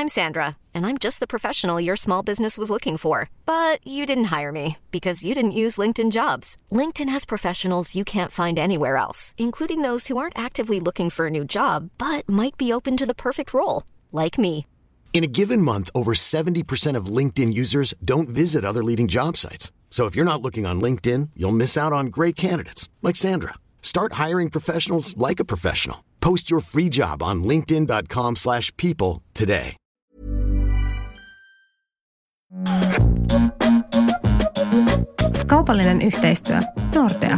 I'm Sandra, and I'm just the professional your small business was looking for. But you didn't hire me because you didn't use LinkedIn Jobs. LinkedIn has professionals you can't find anywhere else, including those who aren't actively looking for a new job, but might be open to the perfect role, like me. In a given month, over 70% of LinkedIn users don't visit other leading job sites. So if you're not looking on LinkedIn, you'll miss out on great candidates like Sandra. Start hiring professionals like a professional. Post your free job on linkedin.com/people today. Kaupallinen yhteistyö. Nordea.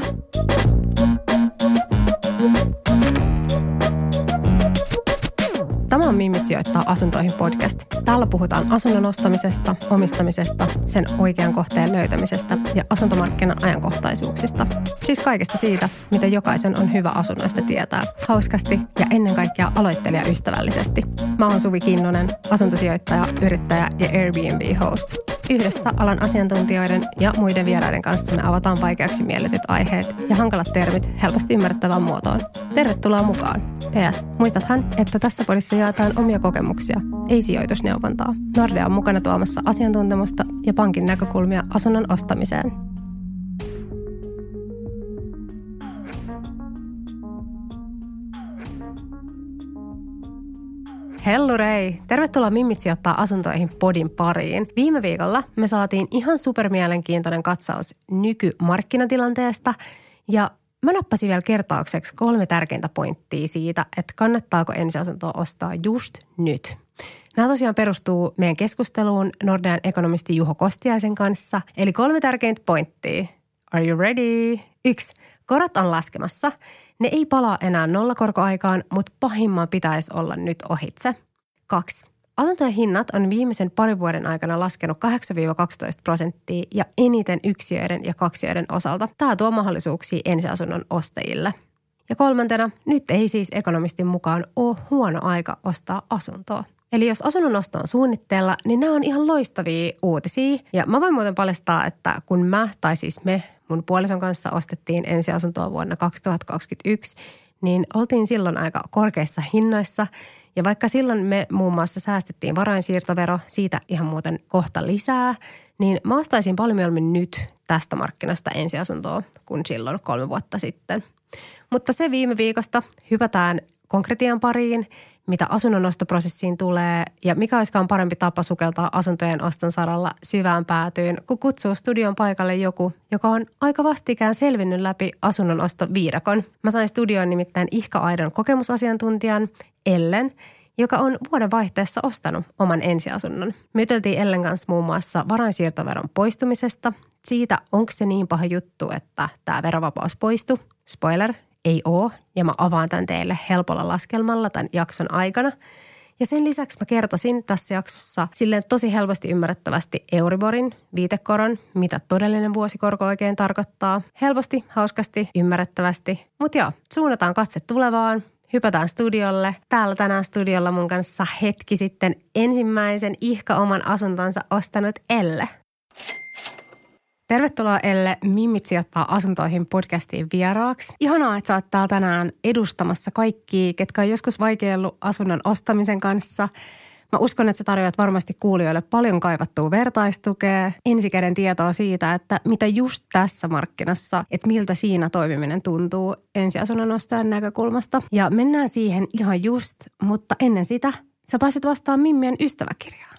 Tämä on Mimmit sijoittaa asuntoihin podcast. Täällä puhutaan asunnon ostamisesta, omistamisesta, sen oikean kohteen löytämisestä ja asuntomarkkinan ajankohtaisuuksista. Siis kaikesta siitä, mitä jokaisen on hyvä asunnoista tietää. Hauskasti ja ennen kaikkea aloittelijaystävällisesti. Mä oon Suvi Kinnunen, asuntosijoittaja, yrittäjä ja Airbnb-host. Yhdessä alan asiantuntijoiden ja muiden vieraiden kanssa me avataan vaikeaksi mielletyt aiheet ja hankalat termit helposti ymmärrettävään muotoon. Tervetuloa mukaan. PS, muistathan, että tässä podissa jaetaan omia kokemuksia, ei sijoitusneuvontaa. Nordea on mukana tuomassa asiantuntemusta ja pankin näkökulmia asunnon ostamiseen. Hellurei! Tervetuloa Mimmit sijoittaa asuntoihin podin pariin. Viime viikolla me saatiin ihan supermielenkiintoinen katsaus nykymarkkinatilanteesta ja mä nappasin vielä kertaukseksi 3 tärkeintä pointtia siitä, että kannattaako ensiasuntoa ostaa just nyt. Nämä tosiaan perustuu meidän keskusteluun Nordean ekonomisti Juho Kostiaisen kanssa. Eli 3 tärkeintä pointtia. Are you ready? 1. Korot on laskemassa. Ne ei palaa enää nollakorkoaikaan, mutta pahimman pitäisi olla nyt ohitse. 2. Asuntojen hinnat on viimeisen parin vuoden aikana laskenut 8-12% ja eniten yksiöiden ja kaksiöiden osalta. Tämä tuo mahdollisuuksia ensiasunnon ostajille. Ja 3. Nyt ei siis ekonomistin mukaan ole huono aika ostaa asuntoa. Eli jos asunnon osto on suunnitteilla, niin nämä on ihan loistavia uutisia. Ja mä voin muuten paljastaa, että kun me mun puolison kanssa ostettiin ensiasuntoa vuonna 2021, niin oltiin silloin aika korkeissa hinnoissa. Ja vaikka silloin me muun muassa säästettiin varainsiirtovero, siitä ihan muuten kohta lisää, niin mä ostaisin paljon mieluummin nyt tästä markkinasta ensiasuntoa kuin silloin 3 vuotta sitten. Mutta se viime viikosta hypätään konkretian pariin, mitä asunnon ostoprosessiin tulee ja mikä olisikaan parempi tapa sukeltaa asuntojen oston saralla syvään päätyyn, kun kutsuu studion paikalle joku, joka on aika vastikään selvinnyt läpi asunnon ostoviidakon. Mä sain studioon nimittäin Ihka Aidon kokemusasiantuntijan Ellen, joka on vuodenvaihteessa ostanut oman ensiasunnon. Me juteltiin Ellen kanssa muun muassa varainsiirtoveron poistumisesta, siitä onko se niin paha juttu, että tämä verovapaus poistui. Spoiler, ei ole, ja mä avaan tämän teille helpolla laskelmalla tämän jakson aikana. Ja sen lisäksi mä kertasin tässä jaksossa silleen tosi helposti ymmärrettävästi Euriborin, viitekoron, mitä todellinen vuosikorko oikein tarkoittaa. Helposti, hauskasti, ymmärrettävästi. Mutta joo, suunnataan katse tulevaan. Hypätään studiolle. Täällä tänään studiolla mun kanssa hetki sitten ensimmäisen Ihka oman asuntonsa ostanut Elle. Tervetuloa Elle Mimmit sijoittaa asuntoihin podcastiin vieraaksi. Ihanaa, että sä oot täällä tänään edustamassa kaikkia, ketkä on joskus vaikeillut asunnon ostamisen kanssa. Mä uskon, että sä tarjoat varmasti kuulijoille paljon kaivattua vertaistukea, ensikäden tietoa siitä, että mitä just tässä markkinassa, että miltä siinä toimiminen tuntuu ensiasunnon ostajan näkökulmasta. Ja mennään siihen ihan just, mutta ennen sitä sä pääset vastaan Mimmien ystäväkirjaan.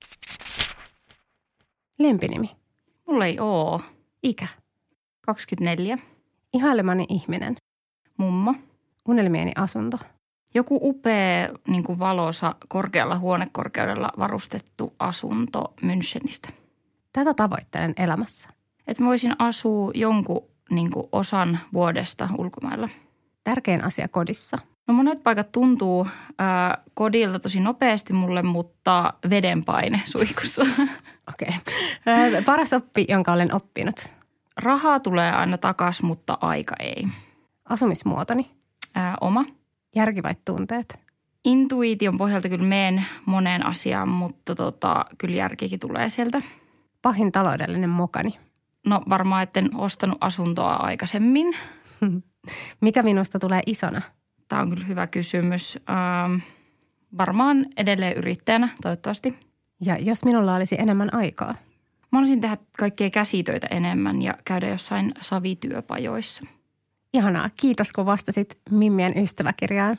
Lempinimi. Mulla ei oo. Ikä. 24. Ihailemani ihminen. Mummo. Unelmieni asunto. Joku upea, valoisa, korkealla huonekorkeudella varustettu asunto Münchenistä. Tätä tavoittelen elämässä. Että mä voisin asua jonkun osan vuodesta ulkomailla. Tärkein asia kodissa. No monet paikat tuntuu kodilta tosi nopeasti mulle, mutta vedenpaine suihkussa. Okei. Paras oppi, jonka olen oppinut. Rahaa tulee aina takas, mutta aika ei. Asumismuotoni. Oma. Järki vai tunteet? Intuition pohjalta kyllä meen moneen asiaan, mutta kyllä järkikin tulee sieltä. Pahin taloudellinen mokani. No varmaan, etten ostanut asuntoa aikaisemmin. Mikä minusta tulee isona? Tämä on kyllä hyvä kysymys. varmaan edelleen yrittäjänä toivottavasti. Ja jos minulla olisi enemmän aikaa? Mä haluaisin tehdä kaikkea käsitöitä enemmän ja käydä jossain savityöpajoissa. Ihanaa. Kiitos, kun vastasit Mimmien ystäväkirjaan.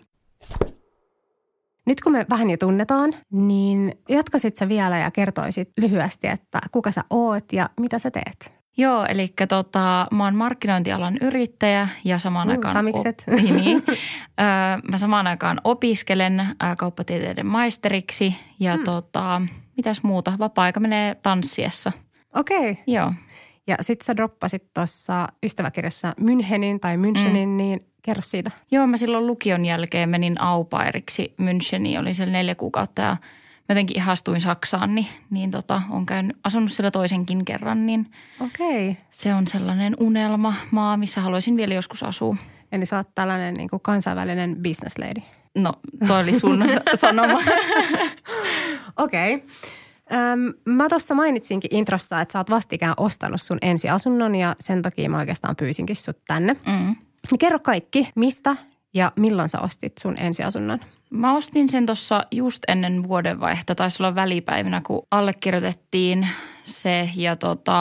Nyt kun me vähän jo tunnetaan, niin jatkaisit sä vielä ja kertoisit lyhyesti, että kuka sä oot ja mitä sä teet? Joo, eli mä oon markkinointialan yrittäjä ja samaan aikaan... Samikset. Niin. Mä samaan aikaan opiskelen kauppatieteiden maisteriksi ja mitäs muuta? Vapaa-aika menee tanssiessa. Okei. Joo. Ja sit sä droppasit tuossa ystäväkirjassa Münchenin, niin kerro siitä. Joo, mä silloin lukion jälkeen menin au pairiksi Müncheniin. Olin siellä 4 kuukautta ja mä jotenkin ihastuin Saksaan, niin on asunut siellä toisenkin kerran. Niin okei. Se on sellainen unelmamaa, missä haluaisin vielä joskus asua. Eli sä oot tällainen niin kuin kansainvälinen business lady. No, toi oli sun sanoma. Okei. Mä tuossa mainitsinkin introssa, että sä oot vastikään ostanut sun ensiasunnon ja sen takia mä oikeastaan pyysinkin sut tänne. Kerro kaikki, mistä ja milloin sä ostit sun ensiasunnon? Mä ostin sen tuossa just ennen vuodenvaihtoa, taisi olla välipäivinä, kun allekirjoitettiin se. Ja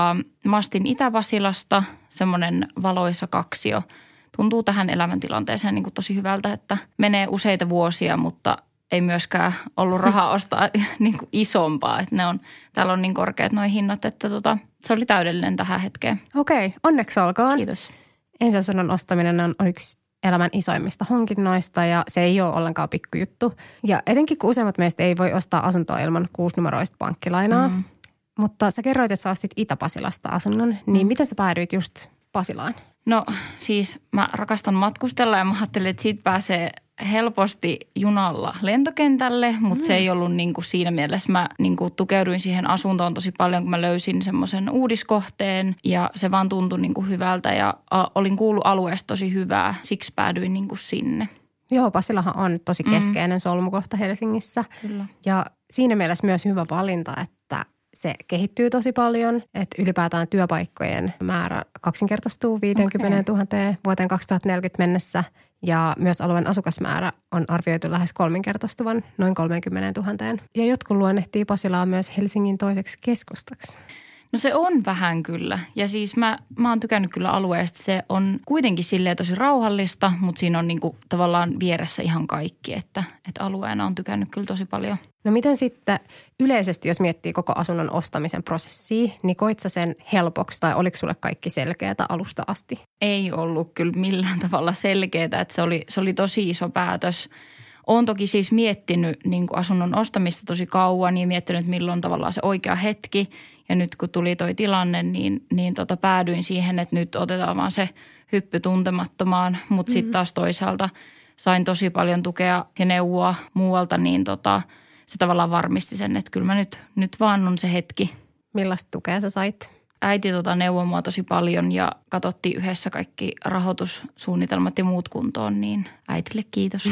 mä ostin Itä-Vasilasta semmoinen valoisa kaksio. Tuntuu tähän elämäntilanteeseen niin kuin tosi hyvältä, että menee useita vuosia, mutta ei myöskään ollut rahaa ostaa niin kuin isompaa. Että täällä on niin korkeat nuo hinnat, että se oli täydellinen tähän hetkeen. Okei, onneksi olkoon. Kiitos. Ensiasunnon ostaminen on yksi elämän isoimmista hankinnoista ja se ei ole ollenkaan pikkujuttu. Ja etenkin kun useimmat meistä ei voi ostaa asuntoa ilman 6-numeroista pankkilainaa. Mutta sä kerroit, että sä ostit Itä-Pasilasta asunnon, niin miten sä päädyit just Pasilaan? No siis mä rakastan matkustella ja mä ajattelin, että siitä pääsee helposti junalla lentokentälle, mutta se ei ollut niin kuin siinä mielessä. Mä niin kuin tukeuduin siihen asuntoon tosi paljon, kun mä löysin semmoisen uudiskohteen ja se vaan tuntui niin kuin hyvältä ja olin kuullut alueesta tosi hyvää. Siksi päädyin niin kuin sinne. Joo, Pasilahan on tosi keskeinen solmukohta Helsingissä. Kyllä. Ja siinä mielessä myös hyvä valinta, että se kehittyy tosi paljon, että ylipäätään työpaikkojen määrä kaksinkertaistuu 50 000 vuoteen 2040 mennessä. Ja myös alueen asukasmäärä on arvioitu lähes kolminkertaistuvan noin 30 000. Ja jotkut luonnehtii Pasilaa myös Helsingin toiseksi keskustaksi. No se on vähän kyllä. Ja siis mä oon tykännyt kyllä alueesta. Se on kuitenkin silleen tosi rauhallista, mutta siinä on niinku tavallaan vieressä ihan kaikki, että alueena on tykännyt kyllä tosi paljon. No miten sitten yleisesti, jos miettii koko asunnon ostamisen prosessia, niin koit sä sen helpoksi tai oliko sulle kaikki selkeätä alusta asti? Ei ollut kyllä millään tavalla selkeätä, että se oli tosi iso päätös. Olen toki siis miettinyt niin kuin asunnon ostamista tosi kauan ja miettinyt, että milloin tavallaan se oikea hetki. Ja nyt kun tuli toi tilanne, niin päädyin siihen, että nyt otetaan vaan se hyppy tuntemattomaan. Mutta sitten taas toisaalta sain tosi paljon tukea ja neuvoa muualta, niin se tavallaan varmisti sen, että kyllä mä nyt vaan on se hetki. Millaista tukea sä sait? Äiti neuvoi mua tosi paljon ja katsottiin yhdessä kaikki rahoitussuunnitelmat ja muut kuntoon, niin äitille kiitos.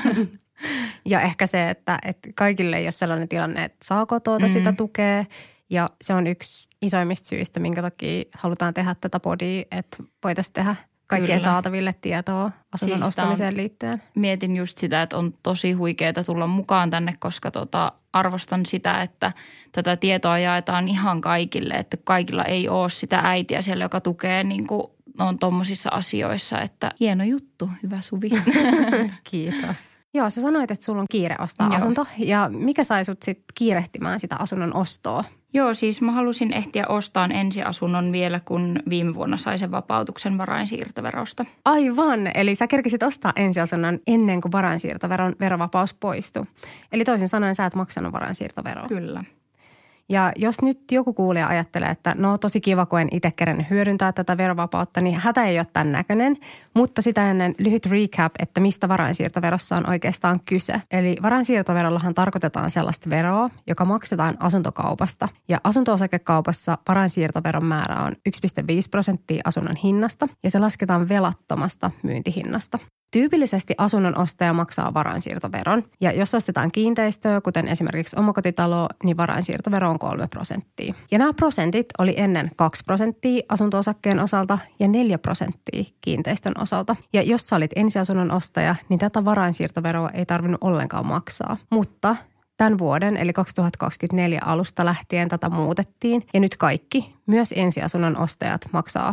Ja ehkä se, että kaikille ei ole sellainen tilanne, että saako sitä tukea. Ja se on yksi isoimmista syistä, minkä takia halutaan tehdä tätä podia, että voitaisiin tehdä kaikkien saataville tietoa asunnon siis ostamiseen liittyen. Mietin just sitä, että on tosi huikeaa tulla mukaan tänne, koska arvostan sitä, että tätä tietoa jaetaan ihan kaikille. Että kaikilla ei ole sitä äitiä siellä, joka tukee niin kuin on tommosissa asioissa, että hieno juttu, hyvä Suvi. Kiitos. Joo, sä sanoit, että sulla on kiire ostaa asunto. Ja mikä sai sut sit kiirehtimään sitä asunnon ostoa? Joo, siis mä halusin ehtiä ostaan ensiasunnon vielä, kun viime vuonna sai sen vapautuksen varainsiirtoverosta. Aivan, eli sä kerkisit ostaa ensiasunnon ennen kuin varainsiirtoveron verovapaus poistui. Eli toisin sanoen sä et maksanut varainsiirtoveroa. Kyllä. Ja jos nyt joku kuulija ajattelee, että no tosi kiva, kun en itse kerennyt hyödyntää tätä verovapautta, niin hätä ei ole tämän näköinen. Mutta sitä ennen lyhyt recap, että mistä varainsiirtoverossa on oikeastaan kyse. Eli varainsiirtoverollahan tarkoitetaan sellaista veroa, joka maksetaan asuntokaupasta. Ja asunto-osakekaupassa varainsiirtoveron määrä on 1,5% asunnon hinnasta ja se lasketaan velattomasta myyntihinnasta. Tyypillisesti asunnon ostaja maksaa varainsiirtoveron. Ja jos ostetaan kiinteistöä, kuten esimerkiksi omakotitalo, niin varainsiirtovero on 3%. Ja nämä prosentit oli ennen 2% asunto-osakkeen osalta ja 4% kiinteistön osalta. Ja jos sä olit ensiasunnon ostaja, niin tätä varainsiirtoveroa ei tarvinnut ollenkaan maksaa. Mutta tämän vuoden eli 2024 alusta lähtien tätä muutettiin ja nyt kaikki, myös ensiasunnon ostajat, maksaa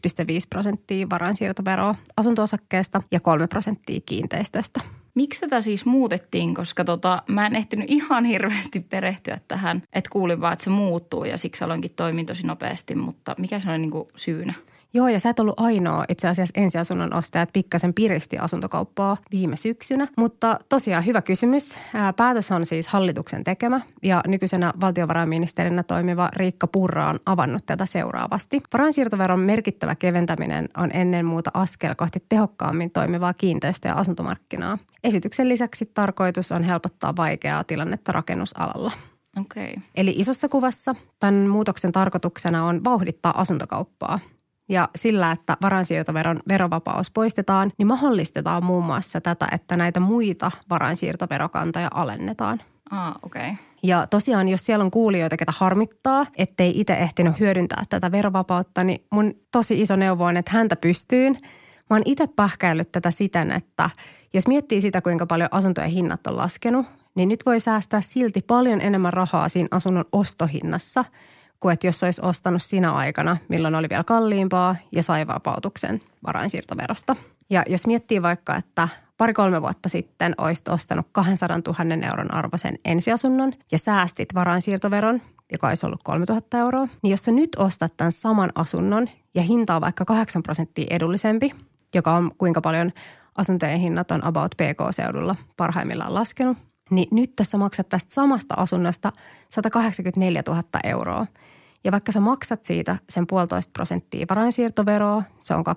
1,5% varainsiirtoveroa asunto-osakkeesta ja 3% kiinteistöstä. Miksi tätä siis muutettiin, koska mä en ehtinyt ihan hirveästi perehtyä tähän, että kuulin vaan, että se muuttuu ja siksi aloinkin toimia tosi nopeasti, mutta mikä se oli niin kuin syynä? Joo, ja sä et ollut ainoa itse asiassa ensiasunnon ostajat pikkasen piristi asuntokauppaa viime syksynä. Mutta tosiaan hyvä kysymys. Päätös on siis hallituksen tekemä ja nykyisenä valtiovarainministerinä toimiva Riikka Purra on avannut tätä seuraavasti. Varainsiirtoveron merkittävä keventäminen on ennen muuta askel kohti tehokkaammin toimivaa kiinteistö- ja asuntomarkkinaa. Esityksen lisäksi tarkoitus on helpottaa vaikeaa tilannetta rakennusalalla. Okay. Eli isossa kuvassa tämän muutoksen tarkoituksena on vauhdittaa asuntokauppaa. Ja sillä, että varainsiirtoveron verovapaus poistetaan, niin mahdollistetaan muun muassa tätä, että näitä muita varainsiirtoverokantoja alennetaan. Okei. Ja tosiaan, jos siellä on kuulijoita, ketä harmittaa, ettei itse ehtinyt hyödyntää tätä verovapautta, niin mun tosi iso neuvo on, että häntä pystyyn. Mä oon itse pähkäillyt tätä siten, että jos miettii sitä, kuinka paljon asuntojen hinnat on laskenut, niin nyt voi säästää silti paljon enemmän rahaa siinä asunnon ostohinnassa – kuin että jos olisi ostanut siinä aikana, milloin oli vielä kalliimpaa ja sai vapautuksen varainsiirtoverosta. Ja jos miettii vaikka, että 2-3 vuotta sitten olisit ostanut 200 000 euron arvoisen ensiasunnon ja säästit varainsiirtoveron, joka olisi ollut 3 000 euroa, niin jos sä nyt ostat tämän saman asunnon ja hinta on vaikka 8% edullisempi, joka on kuinka paljon asuntojen hinnat on about PK-seudulla parhaimmillaan laskenut, niin nyt tässä maksat tästä samasta asunnosta 184 000 euroa. Ja vaikka sä maksat siitä sen 1,5% varainsiirtoveroa, se on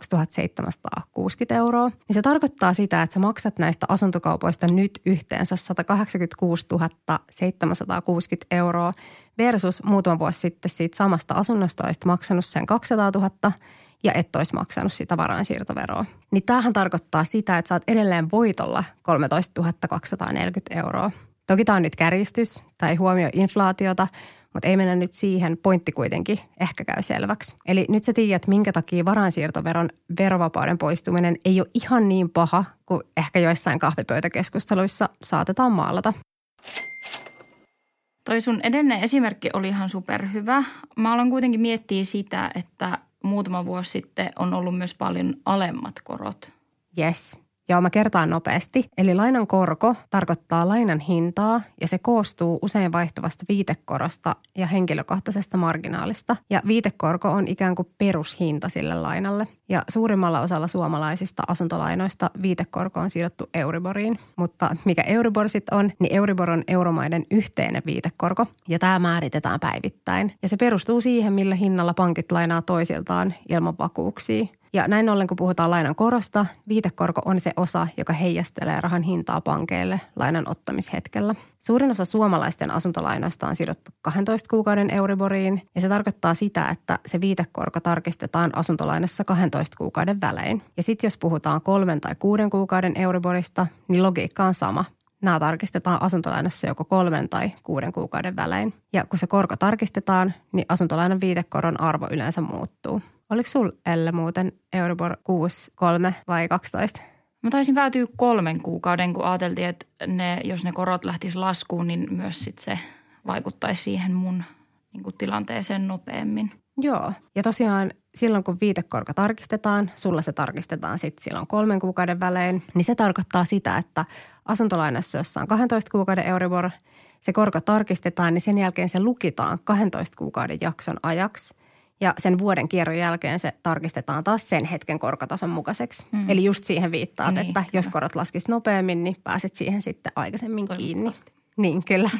2760 euroa, niin se tarkoittaa sitä, että sä maksat näistä asuntokaupoista nyt yhteensä 186 760 euroa versus muutama vuosi sitten siitä samasta asunnosta olisit maksanut sen 200 000 ja et olisi maksanut sitä varainsiirtoveroa. Niin tämähän tarkoittaa sitä, että sä oot edelleen voitolla 13 240 euroa. Toki tämä on nyt kärjistys tai huomioi inflaatiota, mutta ei mennä nyt siihen. Pointti kuitenkin ehkä käy selväksi. Eli nyt sä tiedät, minkä takia varainsiirtoveron verovapauden poistuminen ei ole ihan niin paha kuin ehkä joissain kahvipöytäkeskusteluissa saatetaan maalata. Toi sun edellinen esimerkki oli ihan superhyvä. Mä aloin kuitenkin miettiä sitä, että muutama vuosi sitten on ollut myös paljon alemmat korot. Yes. Joo, mä kertaan nopeasti. Eli lainan korko tarkoittaa lainan hintaa ja se koostuu usein vaihtuvasta viitekorosta ja henkilökohtaisesta marginaalista. Ja viitekorko on ikään kuin perushinta sille lainalle. Ja suurimmalla osalla suomalaisista asuntolainoista viitekorko on sidottu Euriboriin. Mutta mikä Euribor sitten on, niin Euribor on euromaiden yhteinen viitekorko ja tämä määritetään päivittäin. Ja se perustuu siihen, millä hinnalla pankit lainaa toisiltaan ilman vakuuksia. Ja näin ollen, kun puhutaan lainan korosta, viitekorko on se osa, joka heijastelee rahan hintaa pankeille lainan ottamishetkellä. Suurin osa suomalaisten asuntolainoista on sidottu 12 kuukauden Euriboriin ja se tarkoittaa sitä, että se viitekorko tarkistetaan asuntolainassa 12 kuukauden välein. Ja sitten jos puhutaan 3 tai 6 kuukauden Euriborista, niin logiikka on sama. Nämä tarkistetaan asuntolainassa joko 3 tai 6 kuukauden välein. Ja kun se korko tarkistetaan, niin asuntolainan viitekoron arvo yleensä muuttuu. Oliko sulla, Elle, muuten Euribor 6, 3 vai 12? Mä taisin päätyä 3 kuukauden, kun ajateltiin, että jos ne korot lähtis laskuun, niin myös sit se vaikuttaisi siihen mun tilanteeseen nopeammin. Joo, ja tosiaan silloin kun viitekorko tarkistetaan, sulla se tarkistetaan sitten silloin 3 kuukauden välein, niin se tarkoittaa sitä, että asuntolainassa, jossa on 12 kuukauden Euribor, se korko tarkistetaan, niin sen jälkeen se lukitaan 12 kuukauden jakson ajaksi. Ja sen vuoden kierron jälkeen se tarkistetaan taas sen hetken korkotason mukaiseksi. Eli just siihen viittaat, niin, että jos korot laskisi nopeammin, niin pääset siihen sitten aikaisemmin kiinni. Niin, kyllä.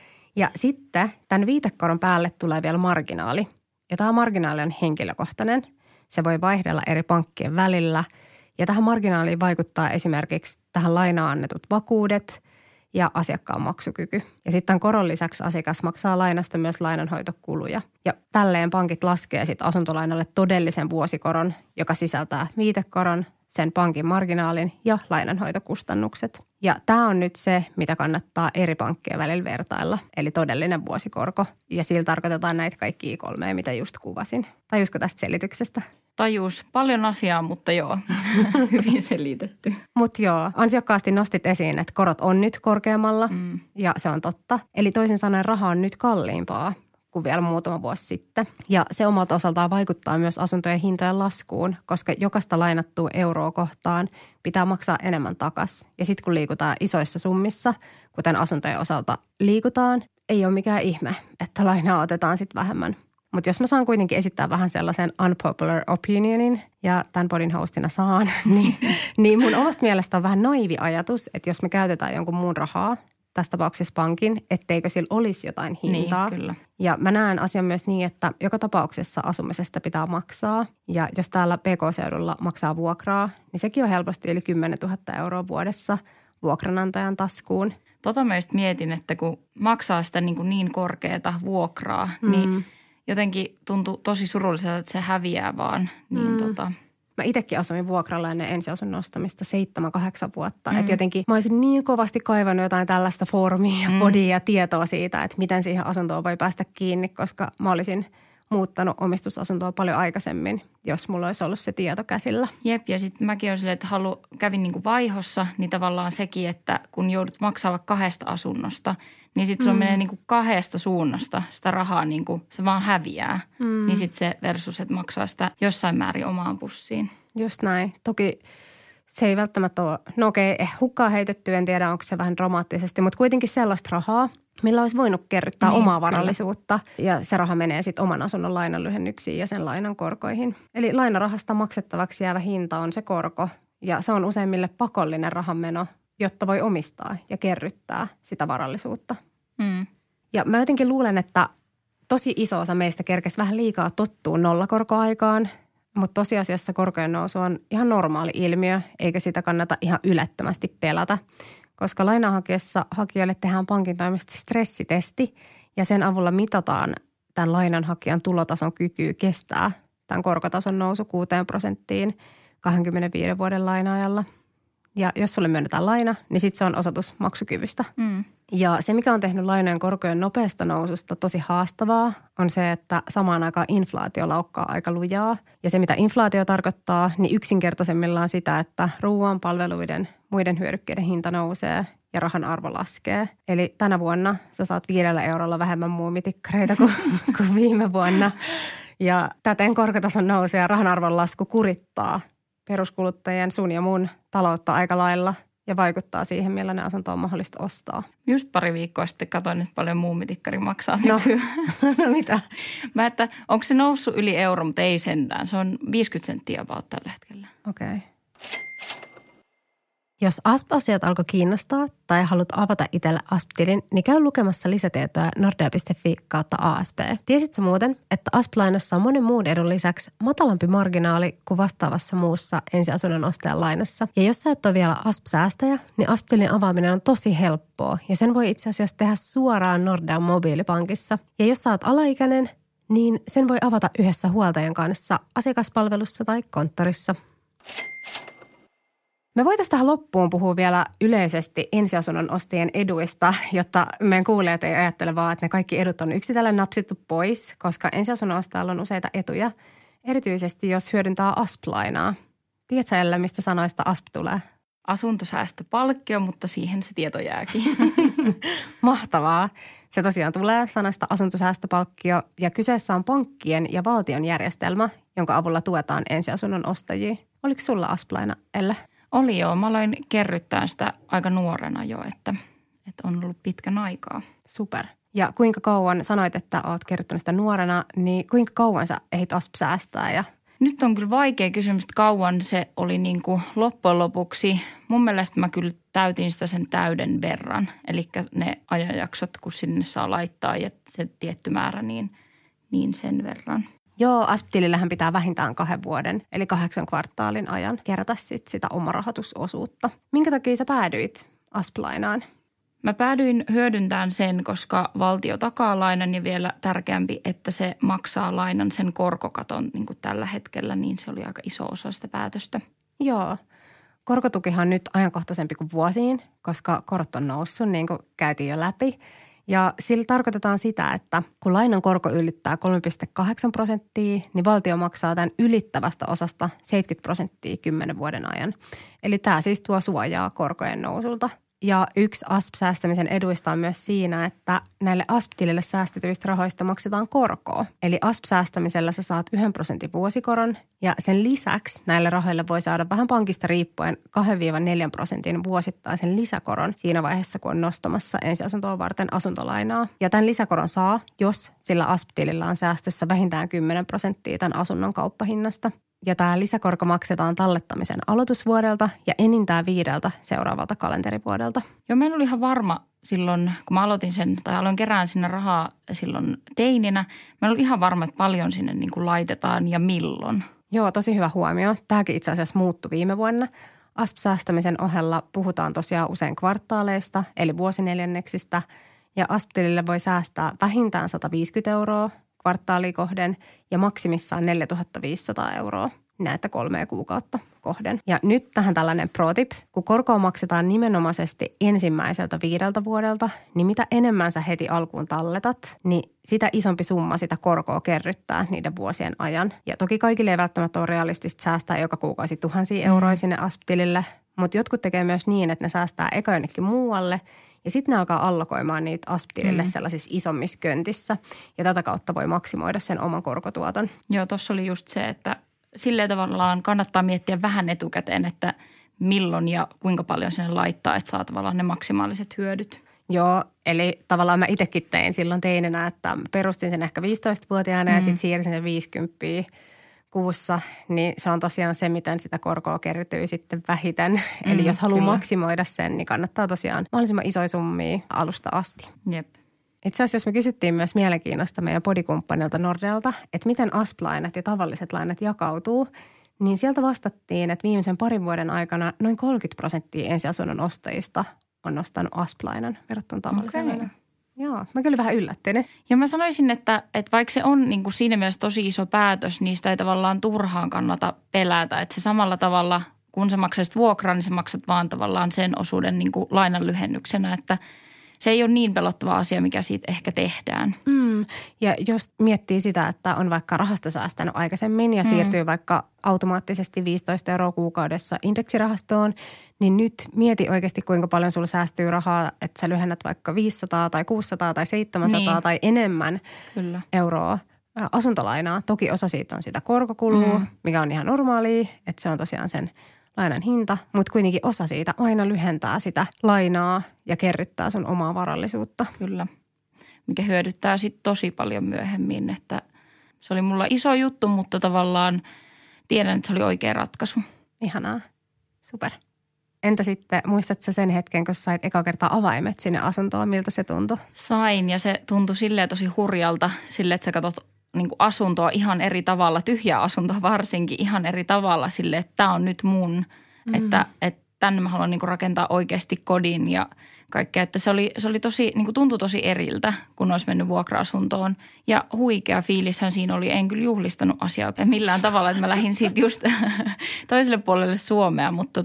Ja sitten tämän viitekoron päälle tulee vielä marginaali. Ja tämä marginaali on henkilökohtainen. Se voi vaihdella eri pankkien välillä. Ja tähän marginaaliin vaikuttaa esimerkiksi tähän lainaan annetut vakuudet ja asiakkaan maksukyky. Ja sitten koron lisäksi asiakas maksaa lainasta myös lainanhoitokuluja. Ja tälleen pankit laskee sitten asuntolainalle todellisen vuosikoron, joka sisältää viitekoron, sen pankin marginaalin ja lainanhoitokustannukset. Ja tämä on nyt se, mitä kannattaa eri pankkien välillä vertailla, eli todellinen vuosikorko. Ja sillä tarkoitetaan näitä kaikkia kolmea, mitä just kuvasin. Tajusko tästä selityksestä? Tajus. Paljon asiaa, mutta joo, hyvin selitetty. Mutta joo, ansiokkaasti nostit esiin, että korot on nyt korkeammalla ja se on totta. Eli toisin sanoen raha on nyt kalliimpaa kuin vielä muutama vuosi sitten. Ja se omalta osaltaan vaikuttaa myös asuntojen hintojen laskuun, koska jokaista lainattua euroa kohtaan pitää maksaa enemmän takaisin. Ja sitten kun liikutaan isoissa summissa, kuten asuntojen osalta liikutaan, ei ole mikään ihme, että lainaa otetaan sitten vähemmän. Mutta jos mä saan kuitenkin esittää vähän sellaisen unpopular opinionin, ja tämän podin hostina saan, niin mun omasta mielestä on vähän naivi ajatus, että jos me käytetään jonkun muun rahaa, tässä tapauksessa pankin, etteikö sillä olisi jotain hintaa. Niin, kyllä. Ja mä näen asian myös niin, että joka tapauksessa asumisesta pitää maksaa. Ja jos täällä PK-seudulla maksaa vuokraa, niin sekin on helposti yli 10 000 euroa vuodessa vuokranantajan taskuun. Mä just mietin, että kun maksaa sitä niin korkeata vuokraa, niin jotenkin tuntuu tosi surulliselta, että se häviää vaan. Mä itsekin asuin vuokralla ennen ensiasunnon ostamista 7-8 vuotta. Että jotenkin mä olisin niin kovasti kaivannut jotain tällaista foorumia ja podia ja tietoa siitä, että miten siihen asuntoon voi päästä kiinni, koska mä olisin muuttanut omistusasuntoa paljon aikaisemmin, jos mulla olisi ollut se tieto käsillä. Jep, ja sitten mäkin olen silleen, että kävin niinku vaihossa, niin tavallaan sekin, että kun joudut maksaa vaikka 2 asunnosta, niin sitten se menee niinku 2 suunnasta sitä rahaa, niinku, se vaan häviää. Niin sitten se versus, että maksaa sitä jossain määrin omaan pussiin. Just näin. Toki se ei välttämättä ole, no okei, hukkaa heitetty, en tiedä onko se vähän dramaattisesti, mutta kuitenkin sellaista rahaa, millä olisi voinut kerryttää omaa varallisuutta. Kyllä. Ja se raha menee sitten oman asunnon lainanlyhennyksiin ja sen lainan korkoihin. Eli lainarahasta maksettavaksi jäävä hinta on se korko ja se on useimmille pakollinen rahanmeno, jotta voi omistaa ja kerryttää sitä varallisuutta. Ja mä jotenkin luulen, että tosi iso osa meistä kerkesi vähän liikaa tottua nollakorkoaikaan, mutta tosiasiassa korkojen nousu on ihan normaali ilmiö, eikä sitä kannata ihan ylettömästi pelätä. Koska lainanhakiessa hakijoille tehdään pankin toimesta stressitesti ja sen avulla mitataan tämän lainanhakijan tulotason kykyä kestää tämän korkotason nousu 6% 25 vuoden laina-ajalla. Ja jos sulle myönnetään laina, niin sitten se on osoitus maksukyvystä. Ja se, mikä on tehnyt lainojen korkojen nopeasta noususta tosi haastavaa, on se, että samaan aikaan inflaatio laukkaa aika lujaa. Ja se, mitä inflaatio tarkoittaa, niin yksinkertaisemmillaan sitä, että ruoan, palveluiden, muiden hyödykkeiden hinta nousee ja rahan arvo laskee. Eli tänä vuonna sä saat 5 eurolla vähemmän muumitikkareita kuin viime vuonna. Ja täten korkotason nousu ja rahan arvon lasku kurittaa peruskuluttajien, sun ja mun taloutta aika lailla ja vaikuttaa siihen, millainen asunto on mahdollista ostaa. Just pari viikkoa sitten katsoin, että paljon muumitikkari maksaa nykyään. No mitä? Mä että onko se noussut yli euro, mutta ei sentään. Se on 50 senttiä about tällä hetkellä. Okei. Okay. Jos ASP-asiat alkoi kiinnostaa tai haluat avata itselle ASP-tilin, niin käy lukemassa lisätietoa nordea.fi/ASP. Tiesitkö muuten, että ASP-lainassa on monen muun edun lisäksi matalampi marginaali kuin vastaavassa muussa ensiasunnon ostajan lainassa? Ja jos sä et ole vielä ASP-säästäjä, niin ASP-tilin avaaminen on tosi helppoa ja sen voi itse asiassa tehdä suoraan Nordean mobiilipankissa. Ja jos sä oot alaikäinen, niin sen voi avata yhdessä huoltajan kanssa asiakaspalvelussa tai konttorissa. Me voitaisiin tähän loppuun puhua vielä yleisesti ensiasunnon ostajien eduista, jotta meidän kuulijat ei ajattele vaan, että ne kaikki edut on yksitellen napsittu pois, koska ensiasunnon ostajalla on useita etuja, erityisesti jos hyödyntää ASP-lainaa. Tiedätkö, Elle, mistä sanoista ASP tulee? Asuntosäästöpalkkio, mutta siihen se tieto jääkin. Mahtavaa. Se tosiaan tulee sanasta asuntosäästöpalkkio ja kyseessä on pankkien ja valtion järjestelmä, jonka avulla tuetaan ensiasunnon ostajia. Oliko sulla ASP-laina, Elle? Oli joo. Mä aloin kerryttää sitä aika nuorena jo, että on ollut pitkän aikaa. Super. Ja kuinka kauan, sanoit, että oot kerryttänyt sitä nuorena, niin kuinka kauan sä ehdit ASP säästää? Ja nyt on kyllä vaikea kysymys, että kauan se oli niin kuin loppujen lopuksi. Mun mielestä mä kyllä täytin sitä sen täyden verran. Eli ne ajanjaksot, kun sinne saa laittaa ja se tietty määrä, niin sen verran. Joo, ASP-tilillähän pitää vähintään 2 vuoden, eli 8 kvartaalin ajan kerätä sitä omarahoitusosuutta. Minkä takia sä päädyit ASP-lainaan? Mä päädyin hyödyntämään sen, koska valtio takaa lainan ja vielä tärkeämpi, että se maksaa lainan sen korkokaton niin kuin tällä hetkellä, niin se oli aika iso osa sitä päätöstä. Joo. Korkotukihan on nyt ajankohtaisempi kuin vuosiin, koska korot on noussut, niin kuin käytiin jo läpi. Ja sillä tarkoitetaan sitä, että kun lainan korko ylittää 3,8%, niin valtio maksaa tämän ylittävästä osasta 70% 10 vuoden ajan. Eli tämä siis tuo suojaa korkojen nousulta. Ja yksi ASP-säästämisen eduista on myös siinä, että näille ASP-tilille säästetyistä rahoista maksetaan korkoa. Eli ASP-säästämisellä sä saat 1% vuosikoron ja sen lisäksi näille rahoille voi saada vähän pankista riippuen 2-4% vuosittaisen lisäkoron siinä vaiheessa, kun on nostamassa ensiasuntoa varten asuntolainaa. Ja tämän lisäkoron saa, jos sillä ASP-tilillä on säästössä vähintään 10% tämän asunnon kauppahinnasta. Ja tämä lisäkorko maksetaan tallettamisen aloitusvuodelta ja enintään 5 seuraavalta kalenterivuodelta. Joo, mä en ollut ihan varma silloin, kun mä aloitin sen tai aloin kerään sinne rahaa silloin teininä. Mä en ollut ihan varma, että paljon sinne niin kuin laitetaan ja milloin. Joo, tosi hyvä huomio. Tämäkin itse asiassa muuttui viime vuonna. ASP-säästämisen ohella puhutaan tosiaan usein kvartaaleista, eli vuosineljänneksistä. Ja ASP-tilille voi säästää vähintään 150 euroa kvartaalia kohden ja maksimissaan 4 500 euroa näitä 3 kuukautta kohden. Ja nyt tähän tällainen pro-tip. Kun korkoa maksetaan nimenomaisesti ensimmäiseltä 5 vuodelta, niin mitä enemmän sä heti alkuun talletat, niin sitä isompi summa sitä korkoa kerryttää niiden vuosien ajan. Ja toki kaikille ei välttämättä ole realistista säästää joka kuukausi tuhansia euroja sinne ASP-tilille, mutta jotkut tekee myös niin, että ne säästää eka jonnekin muualle ja sitten ne alkaa allokoimaan niitä ASP-tilille sellaisissa isommissa köntissä ja tätä kautta voi maksimoida sen oman korkotuoton. Joo, tuossa oli just se, että silleen tavallaan kannattaa miettiä vähän etukäteen, että milloin ja kuinka paljon sinne laittaa, että saa tavallaan ne maksimaaliset hyödyt. Joo, eli tavallaan mä itsekin tein silloin teininä, että perustin sen ehkä 15-vuotiaana ja sitten siirsin sen 50 kuussa, niin se on tosiaan se, miten sitä korkoa kertyy sitten vähiten. Eli jos haluaa maksimoida sen, niin kannattaa tosiaan mahdollisimman isoja summia alusta asti. Jep. Itse asiassa me kysyttiin myös mielenkiinnosta meidän podikumppanilta Nordealta, että miten ASP-lainat ja tavalliset lainat jakautuu. Niin sieltä vastattiin, että viimeisen 2 vuoden aikana noin 30% ensiasunnon ostajista on nostanut ASP-lainan verrattuna tavalliseen lainaan. Joo, mä kyllä vähän yllättynyt. Ja mä sanoisin, että vaikka se on niin kuin siinä mielessä tosi iso päätös, niin sitä ei tavallaan turhaan kannata pelätä. Että se samalla tavalla, kun sä maksat vuokraa, niin sä maksat vaan tavallaan sen osuuden niin kuin lainan lyhennyksenä, että se ei ole niin pelottava asia, mikä siitä ehkä tehdään. Ja jos miettii sitä, että on vaikka rahasta säästänyt aikaisemmin ja siirtyy vaikka automaattisesti 15 euroa kuukaudessa indeksirahastoon, niin nyt mieti oikeasti kuinka paljon sulla säästyy rahaa, että sä lyhennät vaikka 500 tai 600 tai 700 tai enemmän euroa asuntolainaa. Toki osa siitä on sitä korkokulua, mikä on ihan normaalia, että se on tosiaan sen lainan hinta, mutta kuitenkin osa siitä aina lyhentää sitä lainaa ja kerryttää sun omaa varallisuutta. Kyllä, mikä hyödyttää sitten tosi paljon myöhemmin, että se oli mulla iso juttu, mutta tavallaan tiedän, että se oli oikea ratkaisu. Ihanaa, super. Entä sitten, muistatko sä sen hetken, kun sait eka kertaa avaimet sinne asuntoon, miltä se tuntui? Sain ja se tuntui silleen tosi hurjalta, silleen, että sä katsot niin kuin asuntoa ihan eri tavalla, tyhjää asuntoa varsinkin ihan eri tavalla silleen, että tämä on nyt mun, että tänne mä haluan niin kuin rakentaa oikeasti kodin ja kaikkea. Että se oli tosi, niin kuin tuntui tosi eriltä, kun olisi mennyt vuokra-asuntoon ja huikea fiilishän siinä oli. En kyllä juhlistanut asiaa millään tavalla, että mä lähdin siitä just toiselle puolelle Suomea, mutta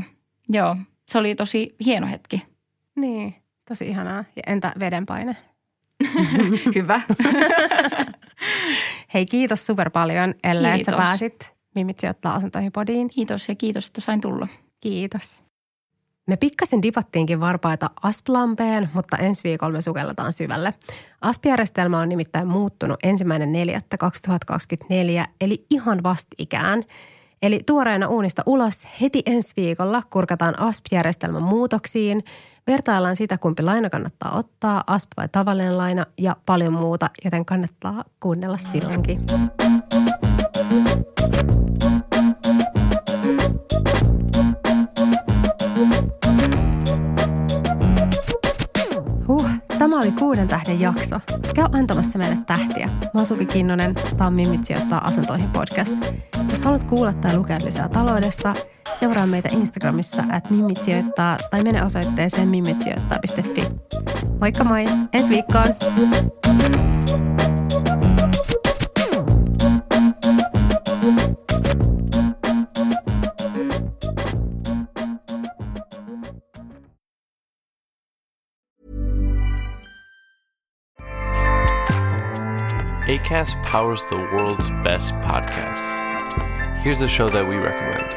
joo, se oli tosi hieno hetki. Niin, tosi ihanaa. Ja entä vedenpaine? Hyvä. Hei, kiitos super paljon, Elle, että sä pääsit Mimmit sijoittaa asuntoihin podiin. Kiitos ja kiitos, että sain tulla. Kiitos. Me pikkasen dipattiinkin varpaita ASP-lampeen, mutta ensi viikolla me sukelletaan syvälle. ASP-järjestelmä on nimittäin muuttunut 1.4.2024, eli ihan vastikään. Eli tuoreena uunista ulos heti ensi viikolla kurkataan ASP-järjestelmän muutoksiin. Vertaillaan sitä, kumpi laina kannattaa ottaa, ASP vai tavallinen laina ja paljon muuta, joten kannattaa kuunnella silloinkin. Tämä oli 6 tähden jakso. Käy antamassa meille tähtiä. Mä oon Suvi Kinnunen. Tää on Mimmit sijoittaa asuntoihin podcast. Jos haluat kuulla tai lukea lisää taloudesta, seuraa meitä Instagramissa @mimmitsijoittaa tai mene osoitteeseen mimmitsijoittaa.fi. Moikka moi! Ensi viikkoon! Acast powers the world's best podcasts. Here's a show that we recommend.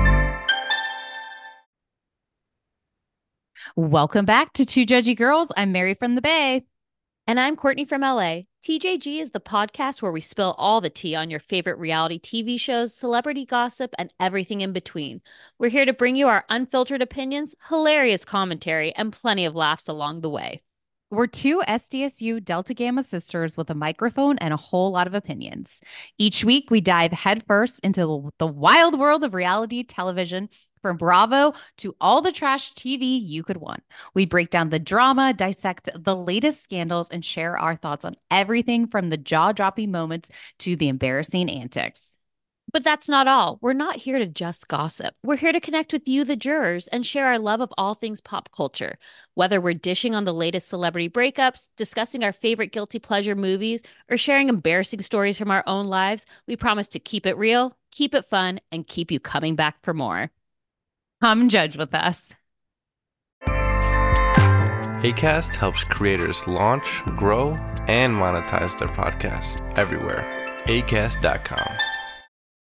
Welcome back to Two Judgy Girls. I'm Mary from the Bay. And I'm Courtney from LA. TJG is the podcast where we spill all the tea on your favorite reality TV shows, celebrity gossip, and everything in between. We're here to bring you our unfiltered opinions, hilarious commentary, and plenty of laughs along the way. We're two SDSU Delta Gamma sisters with a microphone and a whole lot of opinions. Each week, we dive headfirst into the wild world of reality television, from Bravo to all the trash TV you could want. We break down the drama, dissect the latest scandals, and share our thoughts on everything from the jaw-dropping moments to the embarrassing antics. But that's not all. We're not here to just gossip. We're here to connect with you, the jurors, and share our love of all things pop culture. Whether we're dishing on the latest celebrity breakups, discussing our favorite guilty pleasure movies, or sharing embarrassing stories from our own lives, we promise to keep it real, keep it fun, and keep you coming back for more. Come judge with us. Acast helps creators launch, grow, and monetize their podcasts everywhere. Acast.com.